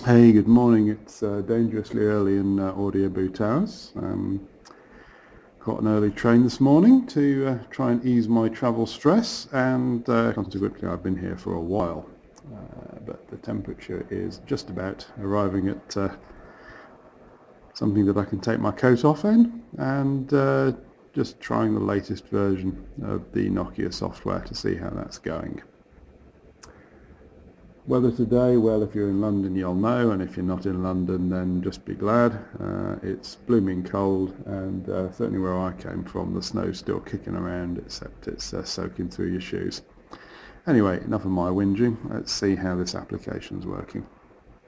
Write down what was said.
Hey, good morning. It's dangerously early in Audio Boot Hours. Got an early train this morning to try and ease my travel stress, and consequently I've been here for a while. But the temperature is just about arriving at something that I can take my coat off in, and just trying the latest version of the Nokia software to see how that's going. Weather today, well, if you're in London you'll know, and if you're not in London then just be glad. It's blooming cold, and certainly where I came from the snow's still kicking around, except it's soaking through your shoes. Anyway, enough of my whinging. Let's see how this application's working.